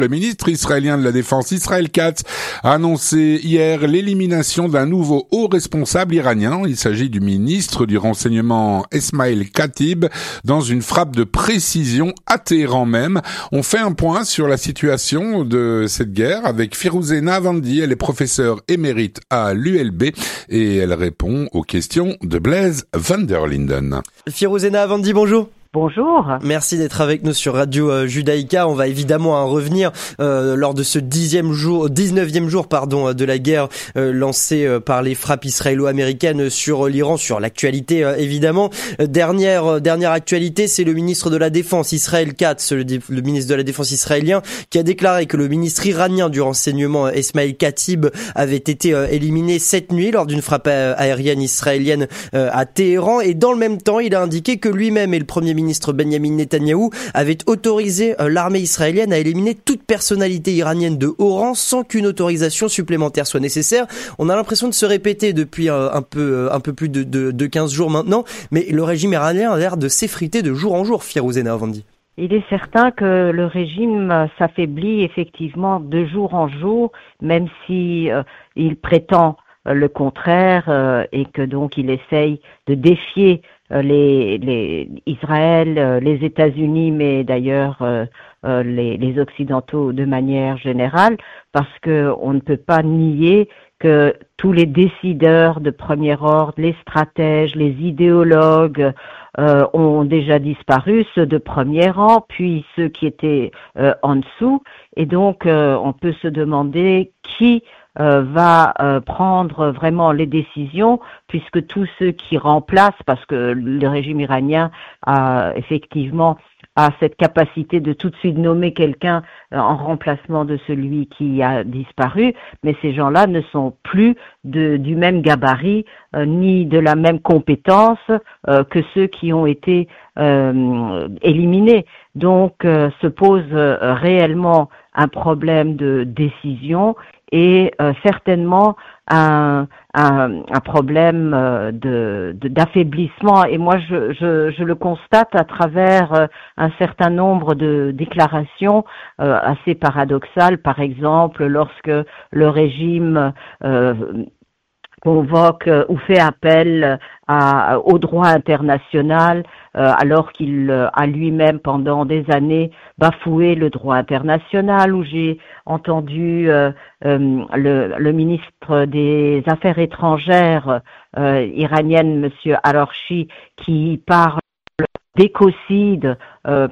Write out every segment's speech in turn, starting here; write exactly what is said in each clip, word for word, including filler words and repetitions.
Le ministre israélien de la Défense, Israël Katz, a annoncé hier l'élimination d'un nouveau haut responsable iranien. Il s'agit du ministre du renseignement Esmail Katib, dans une frappe de précision à Téhéran même. On fait un point sur la situation de cette guerre avec Firouzeh Navandi. Elle est professeure émérite à l'U L B et elle répond aux questions de Blaise van der Linden. Firouzeh Navandi, bonjour. Bonjour. Merci d'être avec nous sur Radio euh, Judaïka. On va évidemment en revenir euh, lors de ce dixième jour, dix-neuvième jour, pardon, de la guerre euh, lancée euh, par les frappes israélo-américaines sur l'Iran, sur l'actualité euh, évidemment. Euh, dernière euh, dernière actualité, c'est le ministre de la Défense, Israël Katz, le, le ministre de la Défense israélien, qui a déclaré que le ministre iranien du renseignement, Esmail Katib, avait été euh, éliminé cette nuit lors d'une frappe aérienne israélienne euh, à Téhéran. Et dans le même temps, il a indiqué que lui-même et le premier ministre ministre Benyamin Netanyahou avait autorisé l'armée israélienne à éliminer toute personnalité iranienne de haut rang sans qu'une autorisation supplémentaire soit nécessaire. On a l'impression de se répéter depuis un peu, un peu plus de, de, de quinze jours maintenant, mais le régime iranien a l'air de s'effriter de jour en jour, Firouzeh Navandi. Il est certain que le régime s'affaiblit effectivement de jour en jour, même si euh, il prétend le contraire euh, et que donc il essaye de défier euh, les, les Israël, euh, les États-Unis, mais d'ailleurs euh, euh, les, les Occidentaux de manière générale, parce que on ne peut pas nier que tous les décideurs de premier ordre, les stratèges, les idéologues euh, ont déjà disparu, ceux de premier rang, puis ceux qui étaient euh, en dessous, et donc euh, on peut se demander qui Euh, va euh, prendre vraiment les décisions, puisque tous ceux qui remplacent, parce que le régime iranien a effectivement a cette capacité de tout de suite nommer quelqu'un euh, en remplacement de celui qui a disparu, mais ces gens-là ne sont plus de, du même gabarit euh, ni de la même compétence euh, que ceux qui ont été euh, éliminés. Donc euh, se pose euh, réellement un problème de décision et euh, certainement un, un, un problème euh, de, de, d'affaiblissement. Et moi, je, je, je le constate à travers euh, un certain nombre de déclarations euh, assez paradoxales. Par exemple, lorsque le régime euh, convoque euh, ou fait appel à, au droit international, euh, alors qu'il euh, a lui-même pendant des années bafoué le droit international, où j'ai entendu euh, euh, le, le ministre des Affaires étrangères euh, iranienne, Monsieur Alarchi, qui parle d'écocide euh,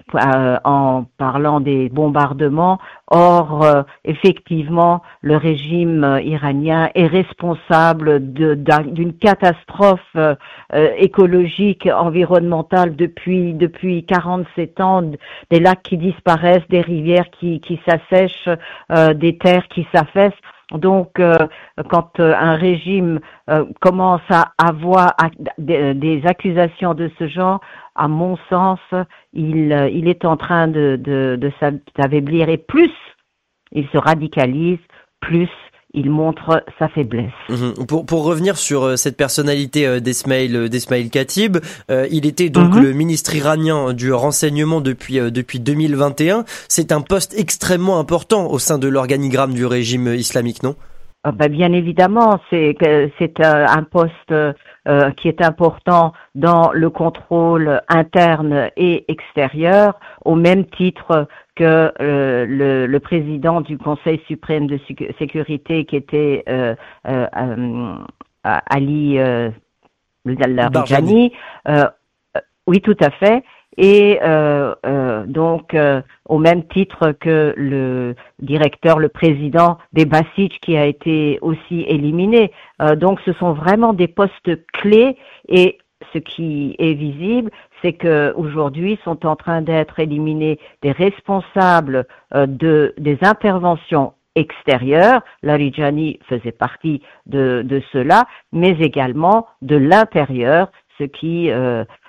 en parlant des bombardements. Or, euh, effectivement, le régime iranien est responsable de, d'une catastrophe euh, écologique, environnementale depuis depuis quarante-sept ans, des lacs qui disparaissent, des rivières qui, qui s'assèchent, euh, des terres qui s'affaissent. Donc, euh, quand euh, un régime euh, commence à avoir à, des, des accusations de ce genre, à mon sens, il, euh, il est en train de, de, de s'affaiblir. Et plus il se radicalise, plus il montre sa faiblesse. Mmh. Pour, pour revenir sur euh, cette personnalité euh, d'Esmail, euh, d'Esmail Katib, euh, il était donc mmh. le ministre iranien du renseignement depuis, euh, depuis deux mille vingt et un. C'est un poste extrêmement important au sein de l'organigramme du régime islamique, non ? Ah ben bien évidemment, c'est, c'est euh, un poste euh, qui est important dans le contrôle interne et extérieur, au même titre que euh, le, le président du Conseil suprême de sécurité, qui était euh, euh, euh, Ali euh, Larijani. Euh, oui, tout à fait. Et euh, euh, donc, euh, au même titre que le directeur, le président des Basij, qui a été aussi éliminé. Euh, donc, ce sont vraiment des postes clés. Et ce qui est visible, c'est que aujourd'hui sont en train d'être éliminés des responsables euh, de des interventions extérieures. Larijani faisait partie de, de cela, mais également de l'intérieur, ce qui euh,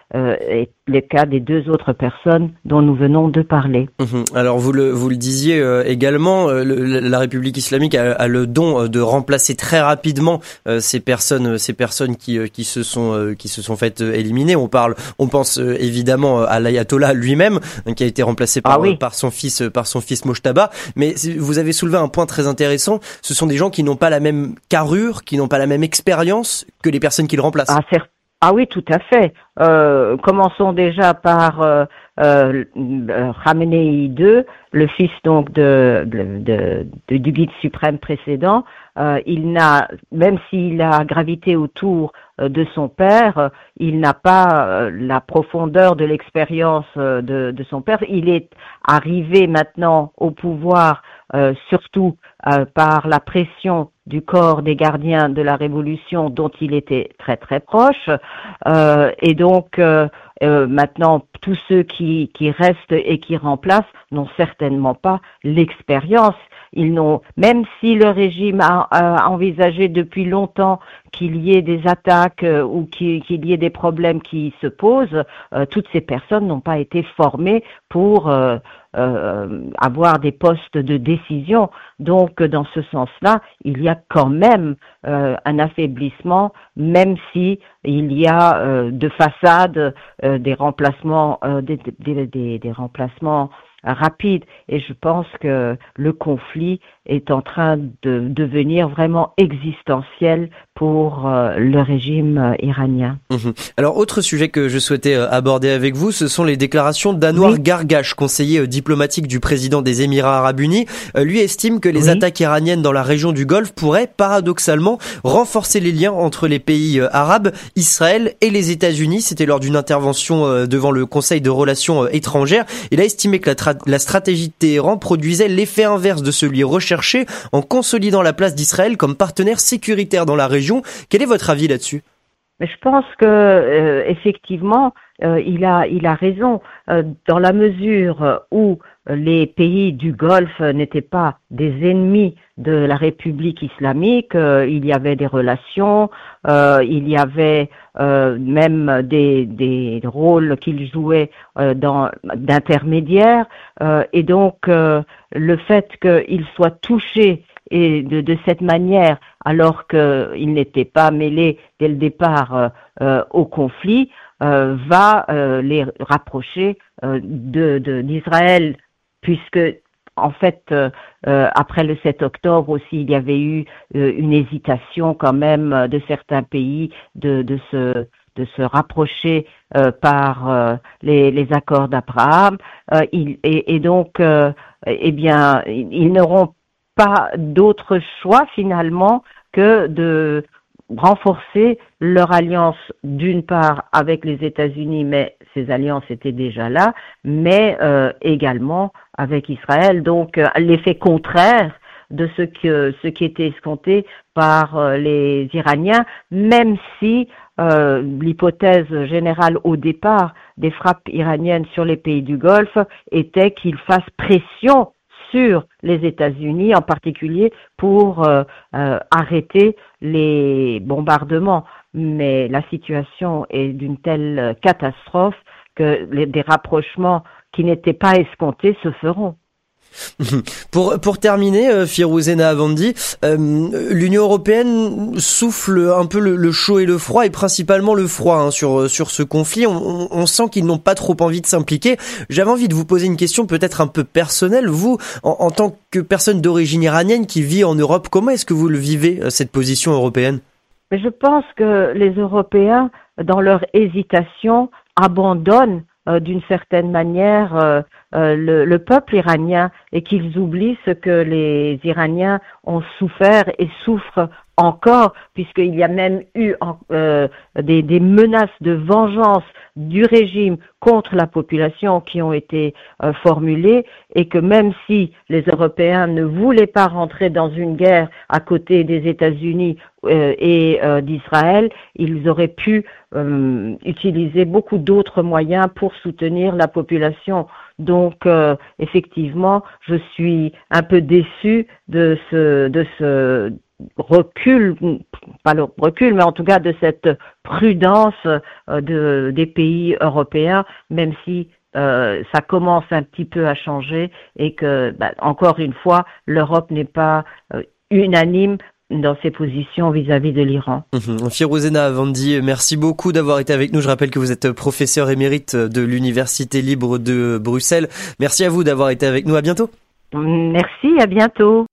euh, est le cas des deux autres personnes dont nous venons de parler. Mmh. Alors vous le vous le disiez euh, également, euh, le, la République islamique a, a le don euh, de remplacer très rapidement euh, ces personnes ces personnes qui euh, qui se sont euh, qui se sont faites euh, éliminer. On parle on pense euh, évidemment à l'ayatollah lui-même hein, qui a été remplacé par ah oui. euh, par son fils par son fils Mojtaba. Mais vous avez soulevé un point très intéressant. Ce sont des gens qui n'ont pas la même carrure, qui n'ont pas la même expérience que les personnes qui le remplacent. Ah, certes. Ah oui, tout à fait. Euh, commençons déjà par euh, euh, Khamenei deux, le fils donc de, de, de, de du guide suprême précédent. Euh, il n'a, même s'il a gravité autour euh, de son père, euh, il n'a pas euh, la profondeur de l'expérience euh, de, de son père. Il est arrivé maintenant au pouvoir euh, surtout euh, par la pression du corps des gardiens de la Révolution dont il était très très proche. Euh, et donc euh, euh, maintenant, tous ceux qui, qui restent et qui remplacent n'ont certainement pas l'expérience. Ils n'ont, même si le régime a, a envisagé depuis longtemps qu'il y ait des attaques euh, ou qu'il, qu'il y ait des problèmes qui se posent, euh, toutes ces personnes n'ont pas été formées pour euh, euh, avoir des postes de décision. Donc, dans ce sens-là, il y a quand même euh, un affaiblissement, même si il y a euh, de façade euh, des remplacements, euh, des, des, des, des remplacements rapide, et je pense que le conflit est en train de devenir vraiment existentiel pour euh, le régime euh, iranien. Mmh. Alors, autre sujet que je souhaitais euh, aborder avec vous, ce sont les déclarations d'Anwar oui. Gargash, conseiller euh, diplomatique du président des Émirats Arabes Unis. Euh, lui estime que les oui. attaques iraniennes dans la région du Golfe pourraient paradoxalement renforcer les liens entre les pays euh, arabes, Israël et les États-Unis. C'était lors d'une intervention euh, devant le Conseil de relations euh, étrangères. Il a estimé que la, tra- la stratégie de Téhéran produisait l'effet inverse de celui recherché en consolidant la place d'Israël comme partenaire sécuritaire dans la région. Quel est votre avis là-dessus ? Mais je pense que euh, effectivement, euh, il a il a raison euh, dans la mesure où les pays du Golfe n'étaient pas des ennemis de la République islamique. Euh, il y avait des relations, euh, il y avait euh, même des des rôles qu'ils jouaient euh, dans d'intermédiaires, euh, et donc euh, le fait qu'ils soient touchés et de, de cette manière, alors qu'il n'était pas mêlé dès le départ euh, euh, au conflit, euh, va euh, les rapprocher euh, de, de, d'Israël, puisque en fait, euh, euh, après le sept octobre aussi, il y avait eu euh, une hésitation quand même de certains pays de, de se de se rapprocher euh, par euh, les, les accords d'Abraham, euh, il, et, et donc, euh, eh bien, ils n'auront pas d'autre choix finalement que de renforcer leur alliance d'une part avec les États-Unis, mais ces alliances étaient déjà là, mais euh, également avec Israël. Donc euh, l'effet contraire de ce que ce qui était escompté par euh, les Iraniens, même si euh, l'hypothèse générale au départ des frappes iraniennes sur les pays du Golfe était qu'ils fassent pression sur les États-Unis en particulier pour euh, euh, arrêter les bombardements. Mais la situation est d'une telle catastrophe que les, des rapprochements qui n'étaient pas escomptés se feront. Pour pour terminer, euh, Firouzena Avandi, euh, l'Union européenne souffle un peu le, le chaud et le froid, et principalement le froid hein, sur sur ce conflit. On, on, on sent qu'ils n'ont pas trop envie de s'impliquer. J'avais envie de vous poser une question peut-être un peu personnelle. Vous, en, en tant que personne d'origine iranienne qui vit en Europe, comment est-ce que vous le vivez cette position européenne ? Mais je pense que les Européens, dans leur hésitation, abandonnent euh, d'une certaine manière euh, euh, le, le peuple iranien, et qu'ils oublient ce que les Iraniens ont souffert et souffrent encore, puisqu'il y a même eu euh, des, des menaces de vengeance du régime contre la population qui ont été euh, formulées, et que même si les Européens ne voulaient pas rentrer dans une guerre à côté des États-Unis euh, et euh, d'Israël, ils auraient pu euh, utiliser beaucoup d'autres moyens pour soutenir la population. Donc, euh, effectivement, je suis un peu déçue de ce, de ce recul, pas le recul, mais en tout cas de cette prudence euh, de, des pays européens, même si euh, ça commence un petit peu à changer et que, bah, encore une fois, l'Europe n'est pas euh, unanime dans ses positions vis-à-vis de l'Iran. Mmh. Firuzena Avandi, merci beaucoup d'avoir été avec nous. Je rappelle que vous êtes professeur émérite de l'Université libre de Bruxelles. Merci à vous d'avoir été avec nous. À bientôt. Merci, à bientôt.